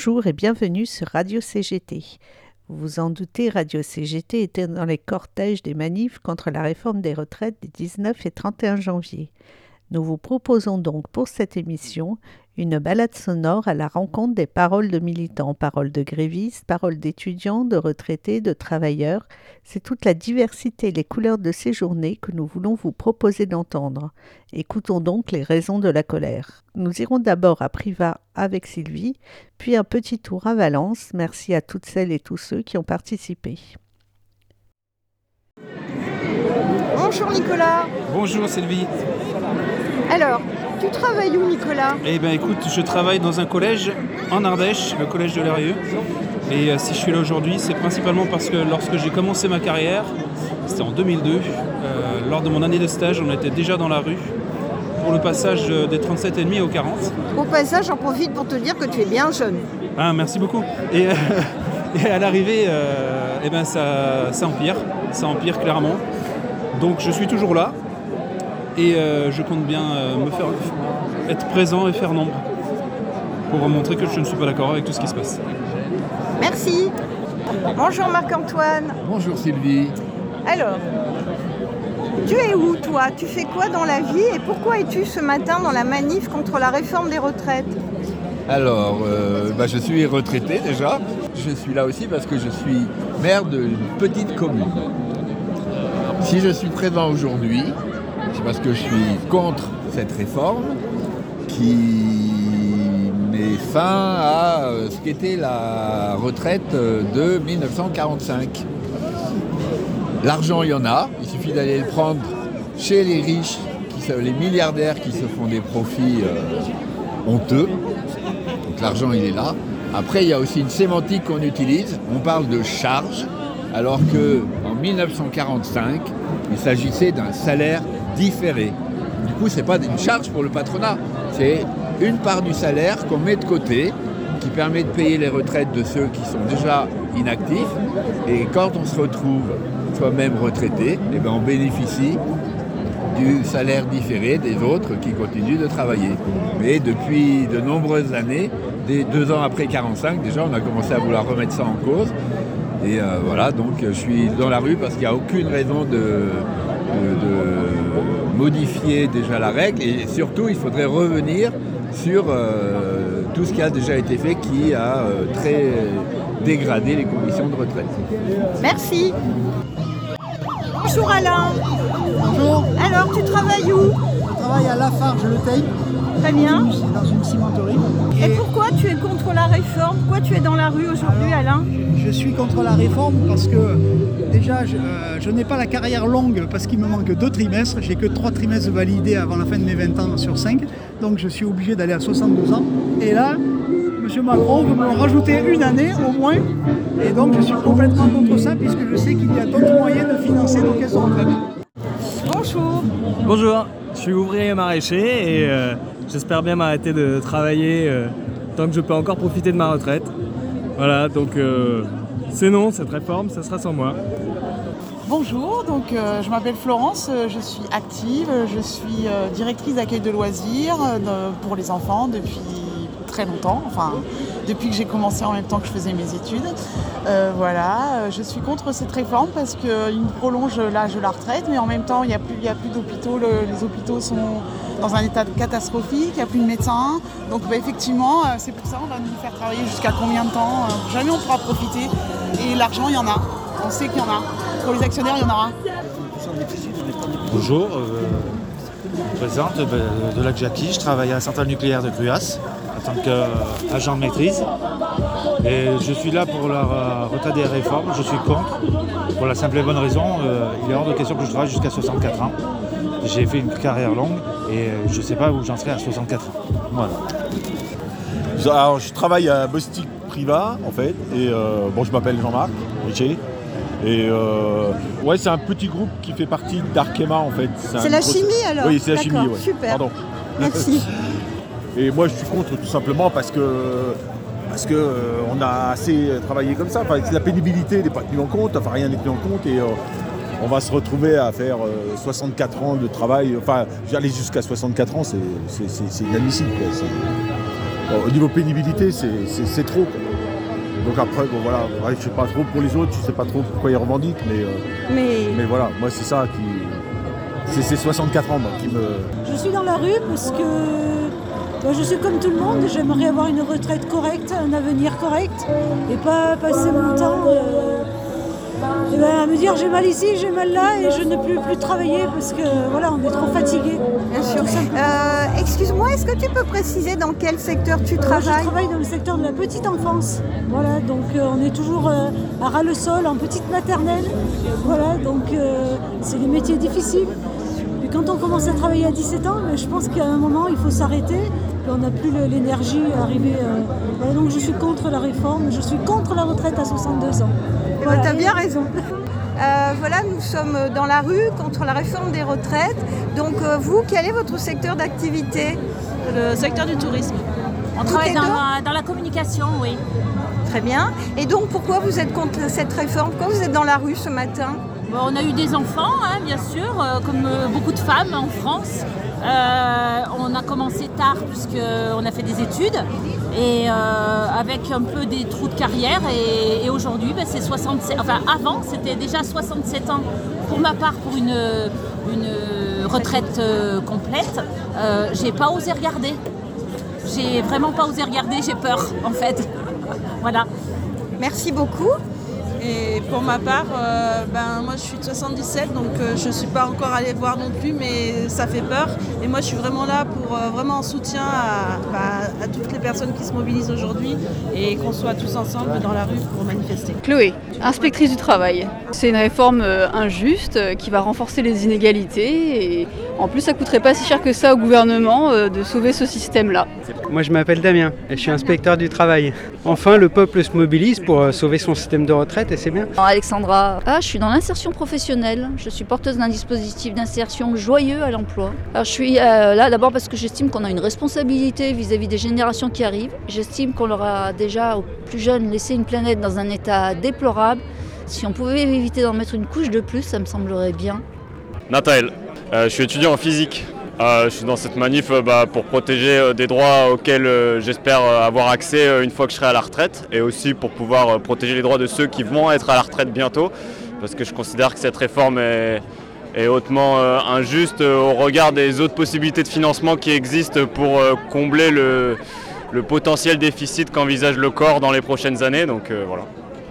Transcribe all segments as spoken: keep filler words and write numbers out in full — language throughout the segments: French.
Bonjour et bienvenue sur Radio C G T. Vous vous en doutez, Radio C G T était dans les cortèges des manifs contre la réforme des retraites des dix-neuf et trente et un janvier. Nous vous proposons donc pour cette émission une balade sonore à la rencontre des paroles de militants, paroles de grévistes, paroles d'étudiants, de retraités, de travailleurs. C'est toute la diversité et les couleurs de ces journées que nous voulons vous proposer d'entendre. Écoutons donc les raisons de la colère. Nous irons d'abord à Privas avec Sylvie, puis un petit tour à Valence. Merci à toutes celles et tous ceux qui ont participé. Bonjour Nicolas. Bonjour Sylvie. Alors, tu travailles où Nicolas ? Eh bien écoute, je travaille dans un collège en Ardèche, le collège de l'Eyrieux. Et euh, si je suis là aujourd'hui, c'est principalement parce que lorsque j'ai commencé ma carrière, c'était en deux mille deux, euh, lors de mon année de stage, on était déjà dans la rue pour le passage des trente-sept virgule cinq aux quarante. Au passage, j'en profite pour te dire que tu es bien jeune. Ah, merci beaucoup. Et, euh, et à l'arrivée, euh, eh ben ça, ça empire, ça empire clairement. Donc je suis toujours là. Et euh, je compte bien euh, me faire être présent et faire nombre pour montrer que je ne suis pas d'accord avec tout ce qui se passe. Merci. Bonjour Marc-Antoine. Bonjour Sylvie. Alors, tu es où toi ? Tu fais quoi dans la vie et pourquoi es-tu ce matin dans la manif contre la réforme des retraites ? Alors, euh, bah, je suis retraité déjà. Je suis là aussi parce que je suis maire d'une petite commune. Si je suis présent aujourd'hui, c'est parce que je suis contre cette réforme qui met fin à ce qu'était la retraite de dix-neuf cent quarante-cinq. L'argent, il y en a, il suffit d'aller le prendre chez les riches, qui, les milliardaires qui se font des profits euh, honteux. Donc l'argent, il est là. Après, il y a aussi une sémantique qu'on utilise, on parle de charge, alors qu'en dix-neuf cent quarante-cinq, il s'agissait d'un salaire différé. Du coup, ce n'est pas une charge pour le patronat, c'est une part du salaire qu'on met de côté, qui permet de payer les retraites de ceux qui sont déjà inactifs. Et quand on se retrouve soi-même retraité, eh ben on bénéficie du salaire différé des autres qui continuent de travailler. Mais depuis de nombreuses années, dès deux ans après quarante-cinq, déjà, on a commencé à vouloir remettre ça en cause. Et euh, voilà, donc je suis dans la rue parce qu'il n'y a aucune raison de, de, de modifier déjà la règle. Et surtout, il faudrait revenir sur euh, tout ce qui a déjà été fait qui a euh, très dégradé les conditions de retraite. Merci. Bonjour Alain. Bonjour. Alors, tu travailles où ? Je travaille à Lafarge-le Teil. Très bien. Dans une, dans une cimenterie. Et pourquoi tu es contre la réforme ? Pourquoi tu es dans la rue aujourd'hui, Alors, Alain ? Je suis contre la réforme parce que déjà je, euh, je n'ai pas la carrière longue parce qu'il me manque deux trimestres. J'ai que trois trimestres validés avant la fin de mes vingt ans sur cinq. Donc je suis obligé d'aller à soixante-deux ans. Et là, M. Macron veut me rajouter une année au moins. Et donc je suis complètement contre ça puisque je sais qu'il y a d'autres moyens de financer nos caisses de retraite. Bonjour. Bonjour, je suis ouvrier maraîcher et euh, j'espère bien m'arrêter de travailler euh, tant que je peux encore profiter de ma retraite. Voilà, donc euh, c'est non, cette réforme, ça sera sans moi. Bonjour, donc euh, je m'appelle Florence, euh, je suis active, je suis euh, directrice d'accueil de loisirs euh, pour les enfants depuis très longtemps, enfin depuis que j'ai commencé en même temps que je faisais mes études. Euh, voilà, je suis contre cette réforme parce qu'il me prolonge l'âge de la retraite, mais en même temps il n'y a plus, il y a plus d'hôpitaux, le, les hôpitaux sont dans un état catastrophique, il n'y a plus de médecins. Donc bah, effectivement, c'est pour ça on va nous faire travailler jusqu'à combien de temps ? Jamais on pourra profiter. Et l'argent, il y en a. On sait qu'il y en a. Pour les actionnaires, il y en aura. Bonjour, euh, je me présente de Lac Jackie, je travaille à la centrale nucléaire de Cruas en tant qu'agent de maîtrise. Et je suis là pour la retraite des réformes, je suis contre, pour la simple et bonne raison, euh, il est hors de question que je travaille jusqu'à soixante-quatre ans. J'ai fait une carrière longue et je ne sais pas où j'en serai à soixante-quatre ans. Voilà. Alors, je travaille à Bostik Privas en fait, et euh, bon, je m'appelle Jean-Marc Richer. Et euh, ouais, c'est un petit groupe qui fait partie d'Arkema en fait. C'est, c'est la grosse... chimie alors ? Oui, c'est la D'accord, chimie, ouais. Super. Pardon. Merci. Et moi, je suis contre tout simplement parce que parce que euh, on a assez travaillé comme ça. Enfin, la pénibilité n'est pas tenue en compte. Enfin, rien n'est tenu en compte et euh, on va se retrouver à faire euh, soixante-quatre ans de travail. Enfin, j'allais jusqu'à soixante-quatre ans, c'est, c'est, c'est, c'est inadmissible, quoi. C'est... Bon, au niveau pénibilité, c'est, c'est, c'est trop. Quoi. Donc après, bon voilà, ouais, je sais pas trop pour les autres, je sais pas trop pourquoi ils revendiquent, mais, euh, Mais, mais voilà, moi c'est ça qui. C'est ces soixante-quatre ans moi, qui me. Je suis dans la rue parce que bah, je suis comme tout le monde, j'aimerais avoir une retraite correcte, un avenir correct, et pas passer mon temps euh, et ben, à me dire j'ai mal ici, j'ai mal là, et je ne peux plus travailler parce que voilà, on est trop fatigué. bien sûr. Euh, excuse-moi, est-ce que tu peux préciser dans quel secteur tu Moi, travailles? je travaille dans le secteur de la petite enfance. Voilà, donc euh, on est toujours euh, à ras le sol, en petite maternelle. Voilà, donc euh, c'est des métiers difficiles. Et quand on commence à travailler à dix-sept ans, mais je pense qu'à un moment, il faut s'arrêter. Et on n'a plus le, l'énergie à arriver. Euh, voilà, donc je suis contre la réforme, je suis contre la retraite à soixante-deux ans. Voilà. Tu as bien raison. Euh, voilà, nous sommes dans la rue contre la réforme des retraites. Donc euh, vous, quel est votre secteur d'activité? Le secteur du tourisme. On travaille dans la, dans la communication, oui. Très bien. Et donc pourquoi vous êtes contre cette réforme? Pourquoi vous êtes dans la rue ce matin? Bon, on a eu des enfants, hein, bien sûr, euh, comme euh, beaucoup de femmes en France. Euh, on a commencé tard puisqu'on a fait des études et euh, avec un peu des trous de carrière. Et, et aujourd'hui, ben, c'est soixante-sept. Enfin, avant, c'était déjà soixante-sept ans pour ma part pour une, une retraite euh, complète. Euh, j'ai pas osé regarder. J'ai vraiment pas osé regarder. J'ai peur, en fait. Voilà. Merci beaucoup. Et pour ma part, euh, ben, moi je suis de soixante-dix-sept, donc euh, je ne suis pas encore allée voir non plus, mais ça fait peur. Et moi je suis vraiment là pour euh, vraiment en soutien à, bah, à toutes les personnes qui se mobilisent aujourd'hui et qu'on soit tous ensemble dans la rue pour manifester. Chloé, inspectrice du travail. C'est une réforme euh, injuste euh, qui va renforcer les inégalités et en plus ça ne coûterait pas si cher que ça au gouvernement euh, de sauver ce système-là. Moi je m'appelle Damien et je suis inspecteur du travail. Enfin le peuple se mobilise pour euh, sauver son système de retraite et c'est bien. Alexandra, ah, je suis dans l'insertion professionnelle. Je suis porteuse d'un dispositif d'insertion joyeux à l'emploi. Alors, je suis euh, là d'abord parce que j'estime qu'on a une responsabilité vis-à-vis des générations qui arrivent. J'estime qu'on leur a déjà, aux plus jeunes, laissé une planète dans un état déplorable. Si on pouvait éviter d'en mettre une couche de plus, ça me semblerait bien. Nathaël, euh, je suis étudiant en physique. Euh, je suis dans cette manif euh, bah, pour protéger euh, des droits auxquels euh, j'espère euh, avoir accès euh, une fois que je serai à la retraite et aussi pour pouvoir euh, protéger les droits de ceux qui vont être à la retraite bientôt parce que je considère que cette réforme est, est hautement euh, injuste euh, au regard des autres possibilités de financement qui existent pour euh, combler le, le potentiel déficit qu'envisage le corps dans les prochaines années. Donc euh, voilà.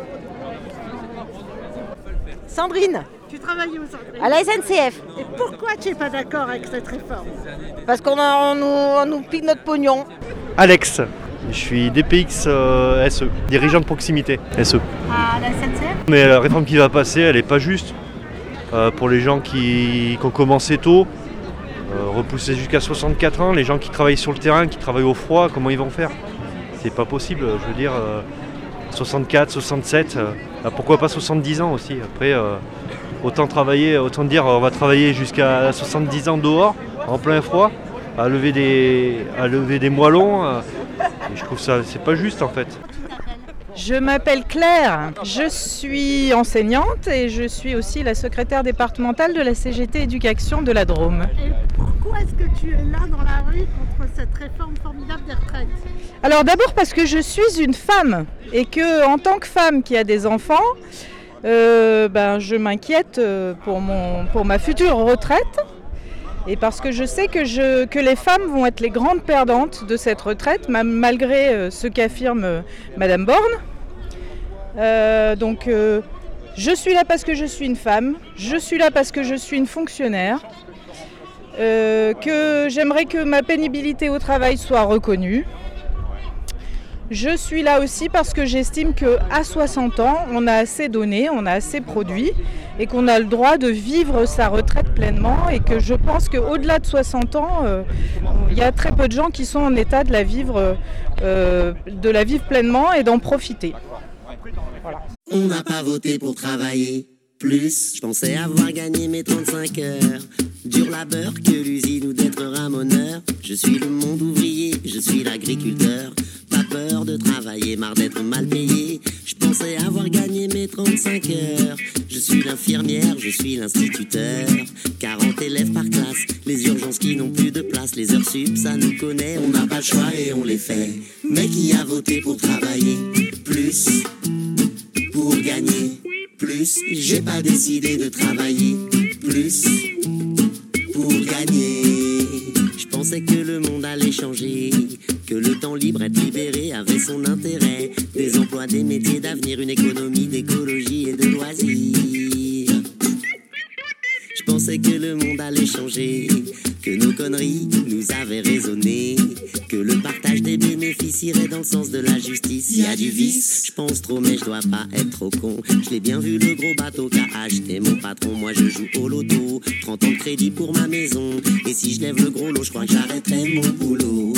Sandrine. Tu travailles où, Sandrine? À la S N C F. Et pourquoi tu n'es pas d'accord avec cette réforme? Parce qu'on a, on nous, on nous pique notre pognon. Alex, je suis D P X euh, S E, dirigeant de proximité S E. À la S N C F? Mais la réforme qui va passer, elle n'est pas juste. Euh, pour les gens qui, qui ont commencé tôt, euh, repousser jusqu'à soixante-quatre ans, les gens qui travaillent sur le terrain, qui travaillent au froid, comment ils vont faire? C'est pas possible, je veux dire, euh, soixante-quatre, soixante-sept, euh, pourquoi pas soixante-dix ans aussi. Après, euh, autant travailler, autant dire on va travailler jusqu'à soixante-dix ans dehors, en plein froid, à lever des, à lever des moellons. Euh, et je trouve ça, c'est pas juste en fait. Je m'appelle Claire, je suis enseignante et je suis aussi la secrétaire départementale de la C G T Éducation de la Drôme. Et pourquoi est-ce que tu es là dans la rue contre cette réforme formidable des retraites? Alors d'abord parce que je suis une femme et que en tant que femme qui a des enfants, euh, ben, je m'inquiète pour, mon, pour ma future retraite. Et parce que je sais que, je, que les femmes vont être les grandes perdantes de cette retraite, malgré euh, ce qu'affirme euh, Madame Borne. Euh, donc euh, je suis là parce que je suis une femme, je suis là parce que je suis une fonctionnaire, euh, que j'aimerais que ma pénibilité au travail soit reconnue. Je suis là aussi parce que j'estime qu'à soixante ans, on a assez donné, on a assez produit et qu'on a le droit de vivre sa retraite pleinement et que je pense qu'au-delà de soixante ans, euh, il y a très peu de gens qui sont en état de la vivre, euh, de la vivre pleinement et d'en profiter. Voilà. On n'a pas voté pour travailler plus, je pensais avoir gagné mes trente-cinq heures. Dur labeur que l'usine ou d'être ramoneur. Je suis le monde ouvrier, je suis l'agriculteur. Pas peur de travailler, marre d'être mal payé. Je pensais avoir gagné mes trente-cinq heures. Je suis l'infirmière, je suis l'instituteur. quarante élèves par classe, les urgences qui n'ont plus de place. Les heures sup, ça nous connaît, on n'a pas le choix et on les fait. Mais qui a voté pour travailler plus, pour gagner plus? J'ai pas décidé de travailler plus, pour gagner. Je pensais que le monde allait changer, que le temps libre, être libéré avait son intérêt. Des emplois, des métiers d'avenir, une économie d'écologie et de loisirs. Je pensais que le monde allait changer, que nos conneries nous avaient raisonné, que le partage des bénéfices irait dans le sens de la justice. Il y a du vice, je pense trop mais je dois pas être trop con. Je l'ai bien vu le gros bateau qu'a acheté mon patron. Moi je joue au loto, trente ans de crédit pour ma maison. Et si je lève le gros lot, je crois que j'arrêterai mon boulot.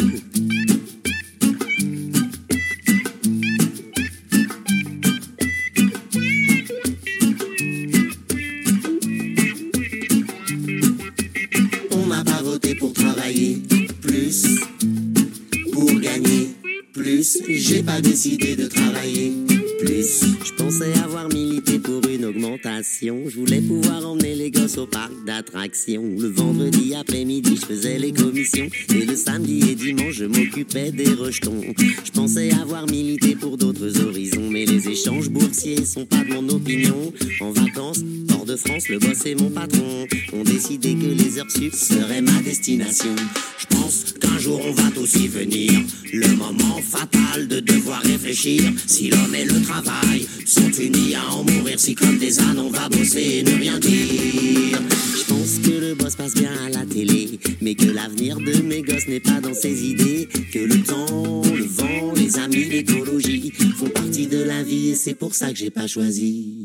On n'a pas voté pour travailler plus, pour gagner plus. J'ai pas décidé de travailler plus. Je pensais avoir milité pour une augmentation. Je voulais pouvoir emmener les gosses au parc d'attractions. Le vendredi après-midi, je faisais les commissions. Et le samedi et dimanche, je m'occupais des rejetons. Je pensais avoir milité pour d'autres horizons. Mais les échanges boursiers sont pas de mon opinion. En vacances, hors de France, le boss et mon patron ont décidé que les heures sup seraient ma destination. Je pense qu'un jour on va tous y venir. Le moment fatal de devoir réfléchir. Si l'homme et le travail sont unis à en mourir. Si comme des ânes on va bosser et ne rien dire. Je pense que le boss passe bien à la télé, mais que l'avenir de mes gosses n'est pas dans ses idées. Que le temps, le vent, les amis, l'écologie font partie de la vie. Et c'est pour ça que j'ai pas choisi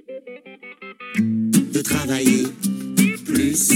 de travailler plus,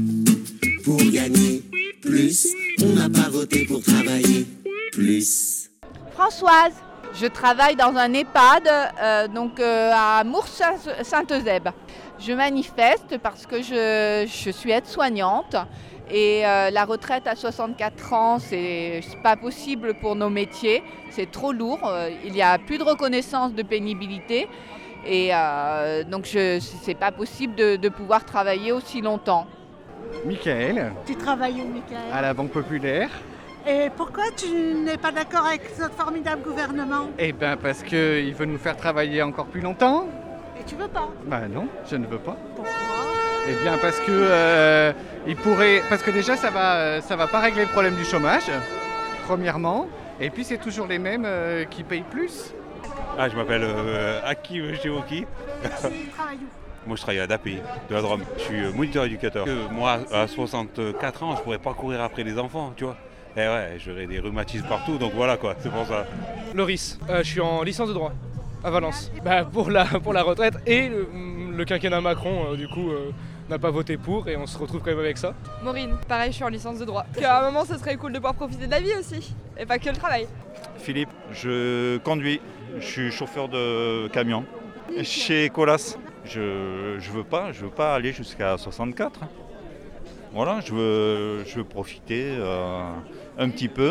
pour gagner plus. On n'a pas voté pour travailler plus. Françoise, je travaille dans un EHPAD euh, donc, euh, à Mours-Saint-Eusèbe. Je manifeste parce que je, je suis aide-soignante et euh, la retraite à soixante-quatre ans, c'est pas possible pour nos métiers, c'est trop lourd, il n'y a plus de reconnaissance de pénibilité et euh, donc je, c'est pas possible de, de pouvoir travailler aussi longtemps. Michael. Tu travailles où, Michael? À la Banque Populaire. Et pourquoi tu n'es pas d'accord avec notre formidable gouvernement? Eh bien parce qu'il veut nous faire travailler encore plus longtemps. Et tu veux pas? Bah non, je ne veux pas. Pourquoi? Eh bien parce que euh, il pourrait, parce que déjà ça va, ça va pas régler le problème du chômage, premièrement. Et puis c'est toujours les mêmes euh, qui payent plus. Ah, je m'appelle euh, Aki Géoki. Tu travailles où? Moi je travaille à D A P I, de la Drôme. Je suis moniteur éducateur. Moi à soixante-quatre ans, je pourrais pas courir après les enfants, tu vois. Eh ouais, j'aurais des rhumatismes partout, donc voilà quoi, c'est pour ça. Loris, euh, je suis en licence de droit à Valence. Bah, pour, la, pour la retraite et le, le quinquennat Macron, euh, du coup, euh, n'a pas voté pour et on se retrouve quand même avec ça. Maureen, pareil, je suis en licence de droit. Qu'à un moment, ce serait cool de pouvoir profiter de la vie aussi, et pas que le travail. Philippe, je conduis, je suis chauffeur de camion chez Colas. Je je veux pas, je veux pas aller jusqu'à soixante-quatre. Voilà, je veux, je veux profiter euh, un petit peu.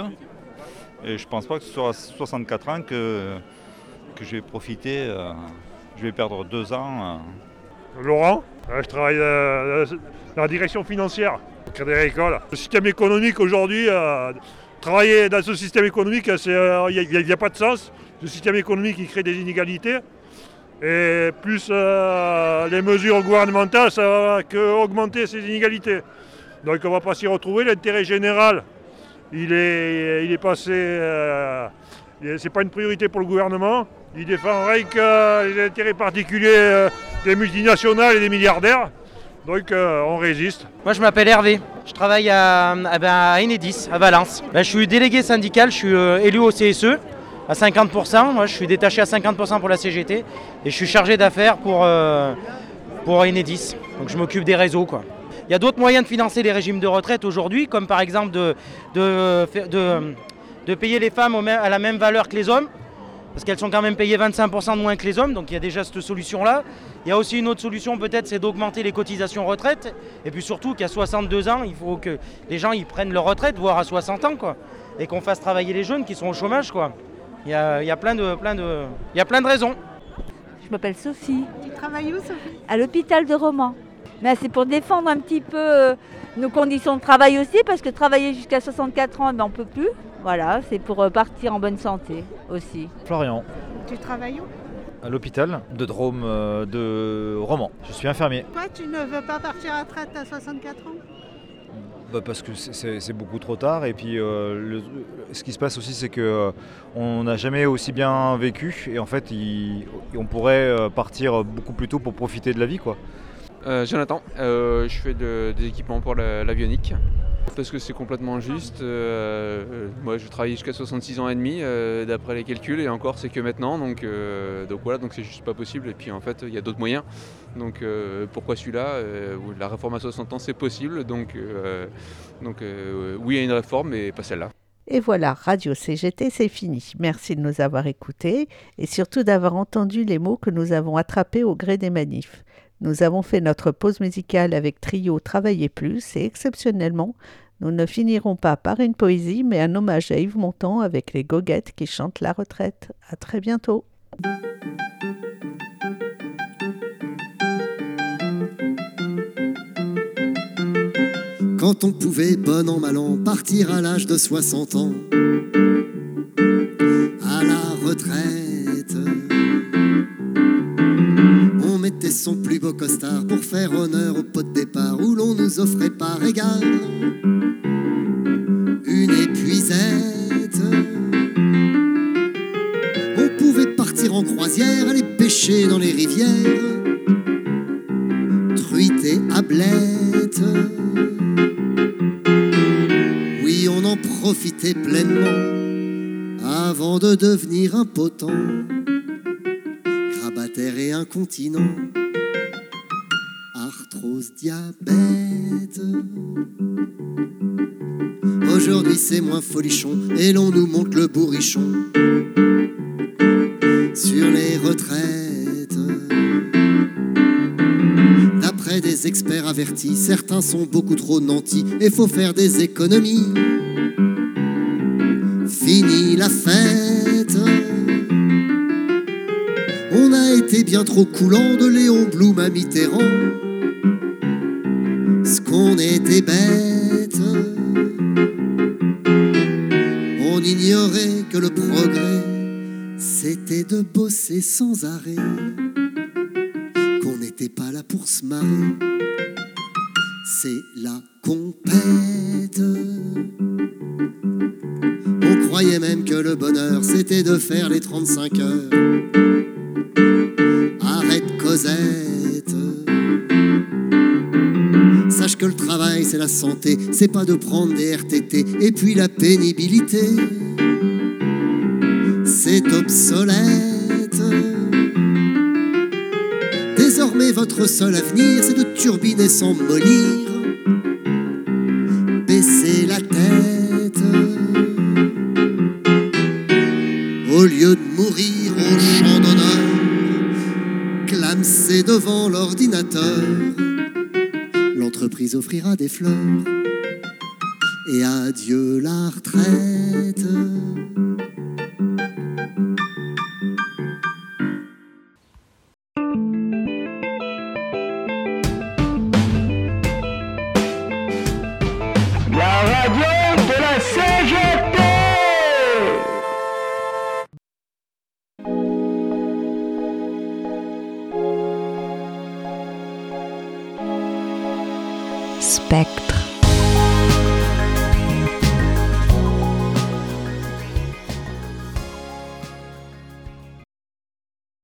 Et je pense pas que ce soit à soixante-quatre ans que, que je vais profiter. Euh, je vais perdre deux ans. Euh. Laurent, je travaille euh, dans la direction financière, au Crédit Agricole. Le système économique aujourd'hui, euh, travailler dans ce système économique, il n'y a, a pas de sens. Le système économique, il crée des inégalités. Et plus euh, les mesures gouvernementales, ça va qu'augmenter ces inégalités. Donc on ne va pas s'y retrouver. L'intérêt général, il est, il est passé. Euh, c'est pas une priorité pour le gouvernement. Il défend rien que les intérêts particuliers euh, des multinationales et des milliardaires. Donc euh, on résiste. Moi je m'appelle Hervé. Je travaille à, à, ben, à Enedis, à Valence. Ben, je suis délégué syndical, je suis euh, élu au C S E. À cinquante pour cent, moi je suis détaché à cinquante pour cent pour la C G T et je suis chargé d'affaires pour, euh, pour Enedis. Donc je m'occupe des réseaux quoi. Il y a d'autres moyens de financer les régimes de retraite aujourd'hui, comme par exemple de, de, de, de payer les femmes à la même valeur que les hommes, parce qu'elles sont quand même payées vingt-cinq pour cent de moins que les hommes, donc il y a déjà cette solution-là. Il y a aussi une autre solution peut-être, c'est d'augmenter les cotisations retraite, et puis surtout qu'à soixante-deux ans, il faut que les gens ils prennent leur retraite, voire à soixante ans quoi. et qu'on fasse travailler les jeunes qui sont au chômage, quoi. Il y a, il y a plein de, plein de, il y a plein de raisons. Je m'appelle Sophie. Tu travailles où, Sophie? À l'hôpital de Romans. Mais c'est pour défendre un petit peu euh, nos conditions de travail aussi, parce que travailler jusqu'à soixante-quatre ans, ben, on ne peut plus. Voilà, c'est pour euh, partir en bonne santé aussi. Florian. Tu travailles où? À l'hôpital de Drôme euh, de Romans. Je suis infirmier. Toi, tu ne veux pas partir à la retraite à soixante-quatre ans? Bah parce que c'est, c'est beaucoup trop tard et puis euh, le, ce qui se passe aussi c'est que euh, on n'a jamais aussi bien vécu et en fait il, on pourrait partir beaucoup plus tôt pour profiter de la vie quoi. Euh, Jonathan, euh, je fais de, des équipements pour la, l'avionique parce que c'est complètement juste. Euh, euh, moi je travaille jusqu'à soixante-six ans et demi euh, d'après les calculs et encore c'est que maintenant donc, euh, donc voilà donc c'est juste pas possible et puis en fait il y a d'autres moyens donc euh, pourquoi celui-là euh, la réforme à soixante ans c'est possible donc, euh, donc euh, oui il y a une réforme mais pas celle-là. Et voilà, Radio C G T, c'est fini. Merci de nous avoir écoutés et surtout d'avoir entendu les mots que nous avons attrapés au gré des manifs. Nous avons fait notre pause musicale avec Trio Travailler Plus et exceptionnellement, nous ne finirons pas par une poésie mais un hommage à Yves Montand avec les goguettes qui chantent la retraite. À très bientôt. Quand on pouvait, bon an mal an, partir à l'âge de soixante ans, à la retraite, on mettait son plus beau costard pour faire honneur au pot de départ où l'on nous offrait par égard une épuisette. On pouvait partir en croisière, aller pêcher dans les rivières, truites et ablettes. Oui, on en profitait pleinement avant de devenir impotent, grabataire et incontinent, arthrose, diabète. Aujourd'hui c'est moins folichon et l'on nous montre le bourrichon sur les retraites. D'après des experts avertis, certains sont beaucoup trop nantis et faut faire des économies. Fini la fête. On a été bien trop coulant de Léon Blum à Mitterrand. Ce qu'on était bête. On ignorait que le progrès c'était de bosser sans arrêt, qu'on n'était pas là pour se marrer. C'est la compète. On croyait même que le bonheur c'était de faire les trente-cinq heures. Arrête Cosette. Sache que le travail c'est la santé, c'est pas de prendre des R T T. Et puis la pénibilité c'est obsolète. Désormais votre seul avenir c'est de turbiner sans mollir. Baissez la tête au lieu de mourir au champ d'honneur, clamser devant l'ordinateur. L'entreprise offrira des fleurs et adieu la retraite. Spectre.